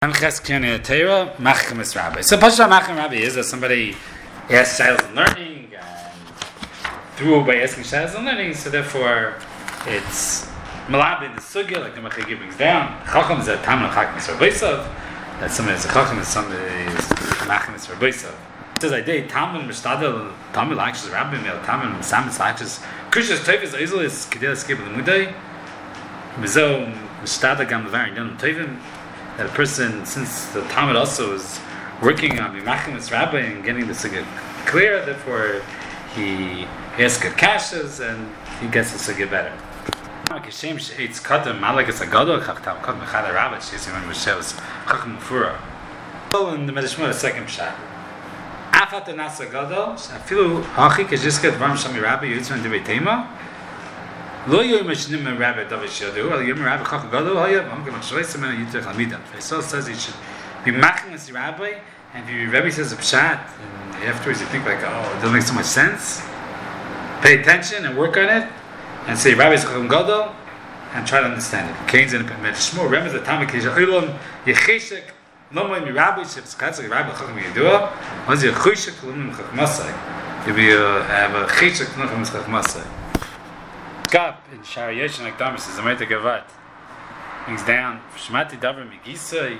Machamis Rabbi. So Pasha Macham Rabbi is that somebody asks Shilas and learning and through by asking Shilas and learning, so therefore it's Malab in the Sugya, like the Machagi brings down. Chacham is a Tam Machamis Rabbisav, that somebody is a Chacham and somebody is Machamis Rabbisav. It says I did Taman Mishtadel, Taman Lakshas Rabbi Mel, Taman Samis Lakshas, Krishna's Tevis Isle is Kedel Skib the Mudai, Mizo Mishtadel Gam Levarin Yonam Tevim. That a person, since the Talmud also is working on Machamis Rabbi and getting the Sugya clear, therefore he has good kashas and he gets the Sugya better. In the Medishmur, the second pshat. Afat the Nasa Gadol, Afilu Hachi Kajiskat Ram Shami Rabbi Yitzman Debetema. Lo Yom Mishnim Rabbi David Shadu, or Yom Rabbi Chach Gadol, Hayab, I'm going to show you some in Yitzchak Hamidah. Faisal says he should be Machamis Rabbi, and if your Rabbi says a pshat, and afterwards you think like, oh, it doesn't make so much sense. Pay attention and work on it, and say Rabbi Chach Gadol, and try to understand it. Kain's in the Medishmur, remember the Talmud Kisha Olam Yecheshek. No more Rabbi Shivs Katzak Rabbi Chacham Yedua. Once you Cheshek Lumim Chachmasai, you have a Cheshek Lumim Chachmasai. Gap in Shari Yeshin like Damas is a Meta Gavat. Brings down Shmati Davar Migisai.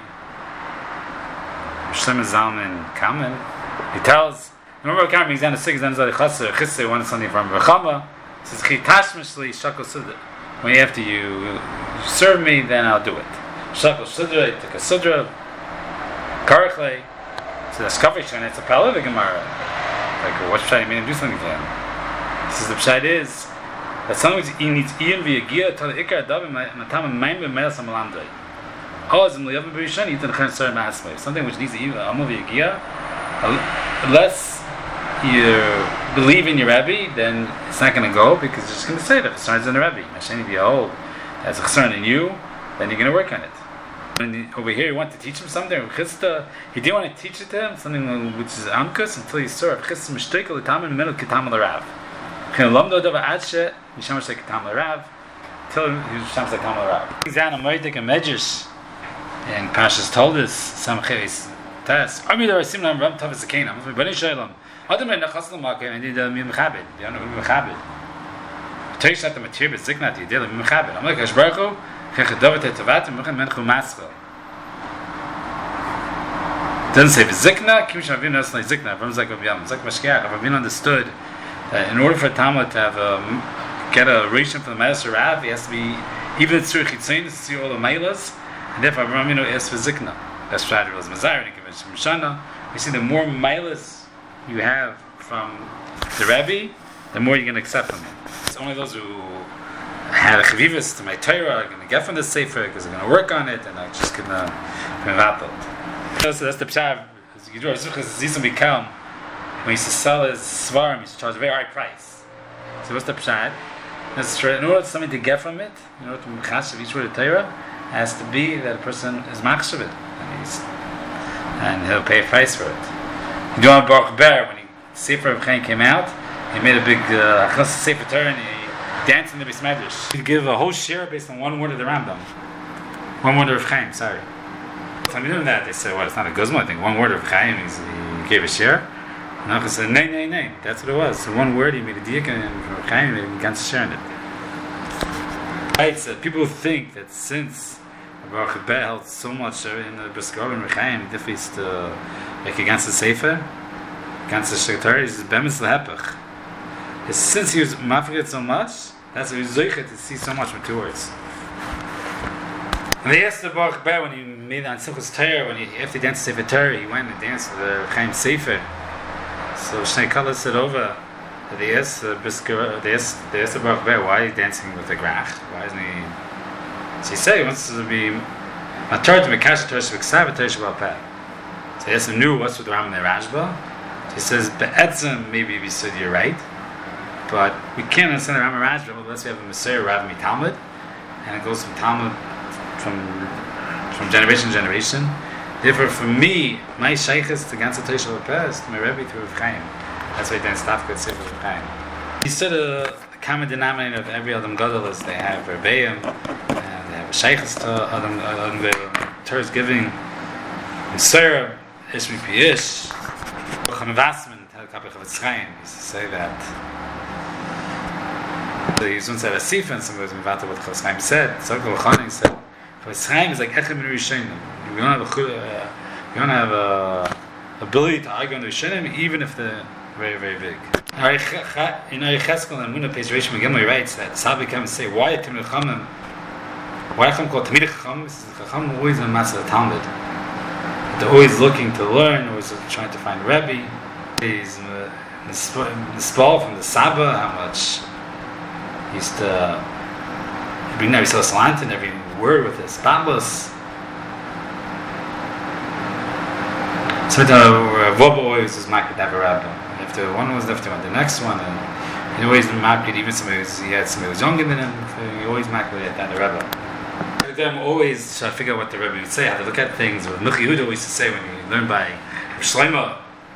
Shem Zalman Kamen. He tells. Remember, Kamen brings down the six. Then Zali Chaser Chisei wanted something from Rechama. Says Chitashmishli Shakol Sudra. When after you serve me, then I'll do it. Shakol Sudra. Take a Sudra. Karachle, so that's coverage and it's a pal of the Gemara. Like, what pshat made him do something to him? He says the pshat is that sometimes he needs Ian via Gia to the Ikar Davim Matam and Maim and Melas Amalamdai. Oh, as in the Yavam Berishan, he didn't have certain Masmay. Something which needs Amu via Gia, unless you believe in your Rabbi, then it's not going to go because you're just going to say that it's in the Rabbi. Mashani v'Yahol, as a concern in you, then you're going to work on it. And over here, you want to teach him something. He didn't want to teach it to him, something which is amkus, until he saw Chisda Mishtoikel L'Tam in the middle Kitam L'Rav. L'Lamdo Dava Adshe Mishamash Like Kitam L'Rav, till he was Mishamash Like Kitam L'Rav. Zan Amoydik and Medrash, and Pashas told us some Chevis Tess. Armi Dava Simlam Ram Tavis Akenam. Bani Shalom. Adam and Nachas L'Makim and Yidel Mim Chabed. Yanu Mim Chabed. Teish at the material Ziknat Yidel Mim Chabed. I'm like Hashbarcho. Doesn't say Zikna, Kimisha Avinu is like Zikna, Avram Zak Avyam, Zak Mashkiach. Avinu understood that in order for a Talmud to have get a ration from the Master Rav, he has to be even in Tzur Chitzain to see all the Mailas, and therefore Avram Avinu asks for Zikna. That's why it was Mazar and Kimisha Mishana. We see the more Mailas you have from the Rebbe, the more you're going to accept from him. It's only those who had a chavivus to my Torah are going to get from the Sefer because they're going to work on it and I'm just going to mevatel. So that's the pshat. When he used to sell his svarim, he used to charge a very high price. So what's the pshat? In order for something to get from it, in order to mechashav each word of Torah, it has to be that a person is machshav it and he'll pay a price for it. You know, Baruch Ber, when Sefer of Chaim came out, he made a big Sefer Torah and he dancing the Beis Medrash. You give a whole share based on one word of the Rambam. One word of Chaim, sorry. So I'm doing that. They said, well, it's not a guzma. I think one word of Chaim means he gave a share. And I said, nay. That's what it was. So one word, he made a diak, and from Chaim, he began to share in it. Right, so people think that since Baruch Haba held so much in the Briskov and Chaim, if he's like against the Sefer, against the Shekatari, he's bemis lehepech. Since he was mafried so much, that's why he was zoichet to see so much with two words. And they asked the Baruch Ber when he made on Simchas Torah, when he after he danced Sefer Torah, he went and danced the Chaim Sefer. So Shnei Kala said over that they asked the Baruch Ber, why are you dancing with the grach? Why isn't he? So he said he wants to be matar to mekash Torah sheveksav Torah shebal peh. So he asked him knew what's with the Rambam and Rashba. So he says be'etzem maybe we said you're right. But we can't understand the Rambam Rashba unless we have a Messiah Rav Talmud, and it goes from Talmud from generation to generation. Therefore, for me, my shaykhis to Gansa Teishal Pest, my Rebbe through Rav Chaim. That's why I didn't stop with Sefer Rav Chaim. He said a common denominator of every Adam Gadol is they have Rebbeim, and they have a shaykhis to Adam Gadol. Torah is giving Sarah Ishmi Piyish, Chamavasman, Telkapich of Tzchaim, used to say that. He used to say a Sifan, some of them what Chofetz Chaim said, Tzorko Chaim said, Chofetz Chaim is like Echem in Rishonim. We don't have a ability to argue on the Rishonim, even if they're very, very big. In Cheskel and Muna page Reish Megillah writes that Sabi came and say, why Talmidei Chachamim? Why Chacham called Talmidei Chachamim? Chacham always in the mass of the Talmud. They're always looking to learn, always trying to find Rebbe. He's Nispal from the Saba, how much he used to bring every Salant and every word with his Babos. So the Vobo always was marked to have a Rebbe. After one was left, he went the next one, and he always marked even somebody he had somebody who was younger than him. So he always marked it at the Rebbe. I'm always trying to figure out what the Rebbe would say, how to look at things. What Michi Yehuda used to say when he learned by Shlomo,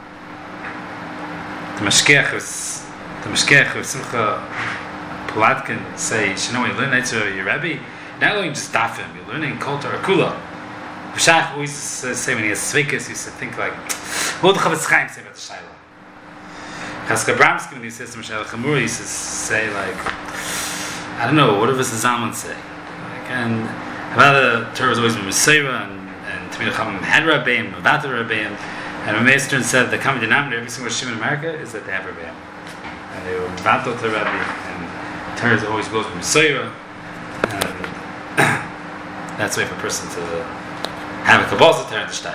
the Mashkiach of Simcha Palatkin say, you know, when you learn Eitzah your Rebbe, not only just dafim, you're learning Kol Torah Kula. Rishach always used to say when he has Sveikas, he used to think like, what would the Chofetz Chaim say about the Shaila? Chaska Bramsky, when he says to Mishal Chamura, he used to say like, I don't know, what does the Zalman say? Like, and about the Torah was always been Meseira, and Talmidei Chachamim had Rabbeim, Mavatar Rabbeim, and Rameh Stern said the common denominator of every single Shim in America is that they have Rabbeim. And they were Mavatar to Rabbi, and Torah always goes with Meseira, and that's the way for a person to have a Kabbalah Torah to